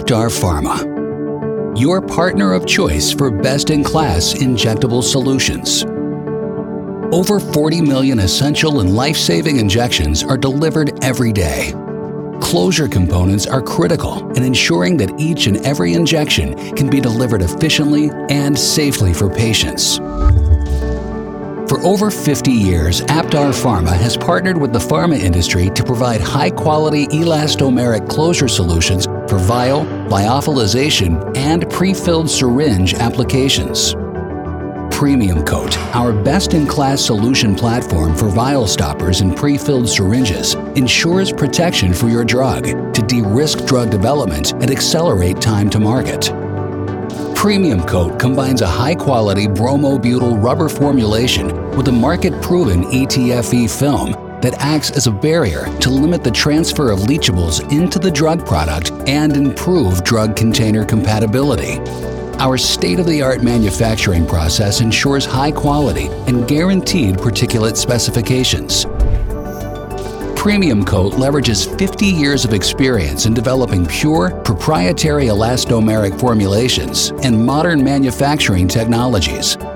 Aptar Pharma, your partner of choice for best-in-class injectable solutions. Over 40 million essential and life-saving injections are delivered every day. Closure components are critical in ensuring that each and every injection can be delivered efficiently and safely for patients. For over 50 years, Aptar Pharma has partnered with the pharma industry to provide high-quality elastomeric closure solutions for vial, lyophilization, and pre-filled syringe applications. Premium Coat, our best-in-class solution platform for vial stoppers and pre-filled syringes, ensures protection for your drug to de-risk drug development and accelerate time to market. Premium Coat combines a high-quality bromobutyl rubber formulation with a market-proven ETFE film that acts as a barrier to limit the transfer of leachables into the drug product and improve drug container compatibility. Our state-of-the-art manufacturing process ensures high quality and guaranteed particulate specifications. Premium Coat leverages 50 years of experience in developing pure, proprietary elastomeric formulations and modern manufacturing technologies.